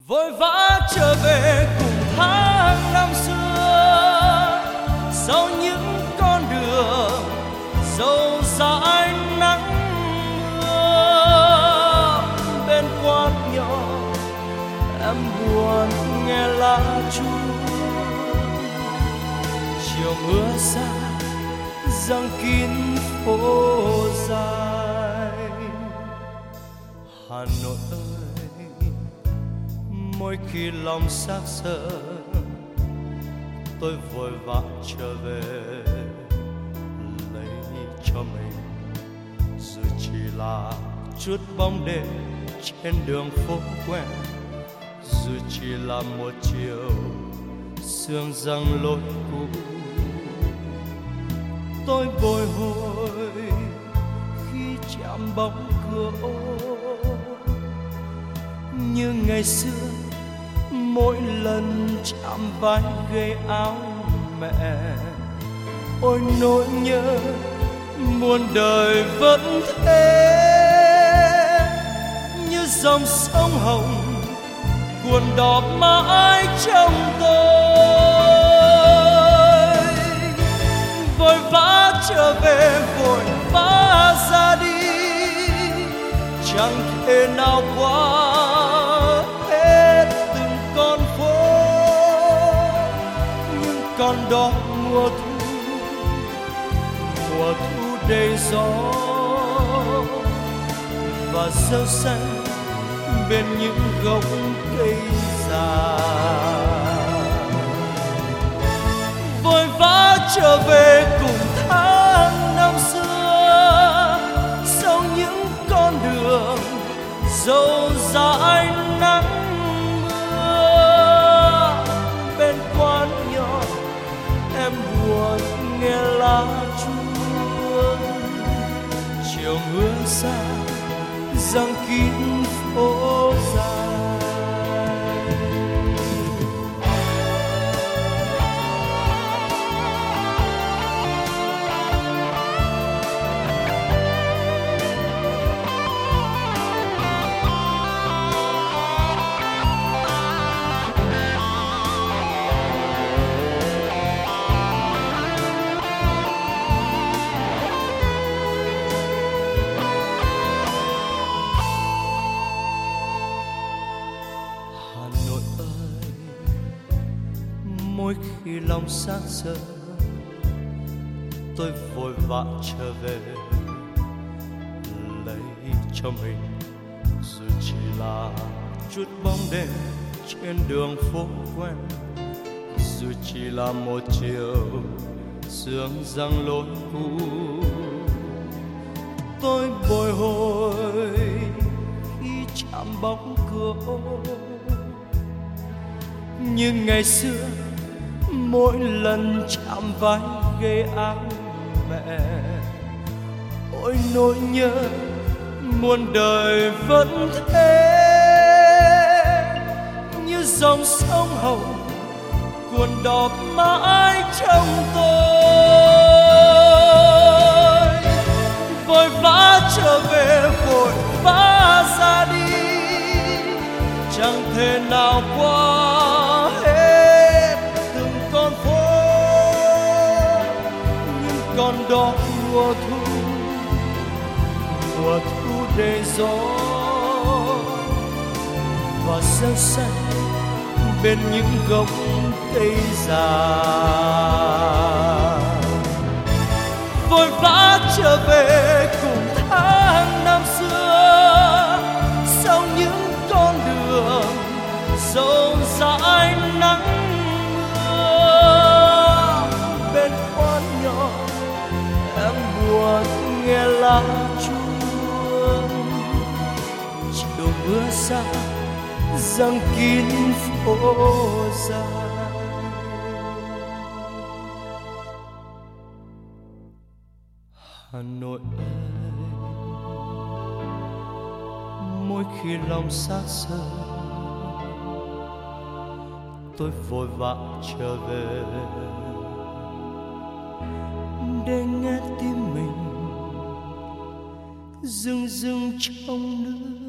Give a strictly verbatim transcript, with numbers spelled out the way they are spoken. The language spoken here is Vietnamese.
vội vã trở về cùng tháng năm xưa, sau những con đường dẫu dãi nắng mưa. Bên quán nhỏ em buồn nghe lá chuông, chiều mưa xa giăng kín phố dài. Hà Nội ơi, mỗi khi lòng xác sợ, tôi vội vã trở về lấy cho mình, dù chỉ là chút bóng đêm trên đường phố quen, dù chỉ là một chiều sương giăng lối cũ. Tôi bồi hồi khi chạm bóng cửa ô, như ngày xưa mỗi lần chạm vai gầy áo mẹ. Ôi nỗi nhớ muôn đời vẫn thế, như dòng sông Hồng cuồn đỏ mãi trong tôi. Vội vã trở về, vội vã ra đi, chẳng thể nào qua hết từng con phố. Nhưng còn đó mùa thu, mùa thu đầy gió và rêu xanh bên những gốc cây già. Vội vã trở về cùng tháng năm xưa, sau những con đường dẫu dãi nắng mưa. Bên quán nhỏ em buồn nghe lá chuông, chiều mưa xa giăng kín phố dài. Mỗi khi lòng xác sợ, tôi vội vã trở về lấy cho mình, dù chỉ là chút bóng đêm trên đường phố quen, dù chỉ là một chiều sương giăng lối cũ. Tôi bồi hồi khi chạm bóng cửa ô, như ngày xưa mỗi lần chạm vai gầy áo mẹ. Ôi nỗi nhớ muôn đời vẫn thế, như dòng sông Hồng cuồn đỏ mãi trong tôi. Vội vã trở về, vội vã ra đi, chẳng thể nào qua hết từng con phố. Nhưng còn đó mùa thu, mùa thu đầy gió và rêu xanh bên những gốc cây già. Vội vã trở về cùng tháng năm xưa, sau những con đường dẫu dãi nắng mưa. Bên quán nhỏ em buồn nghe lá chuông, chiều mưa xa giăng kín phố dài. Hà Nội ơi, mỗi khi lòng xác sợ, tôi vội vã trở về để nghe tim mình rưng rưng trong nước.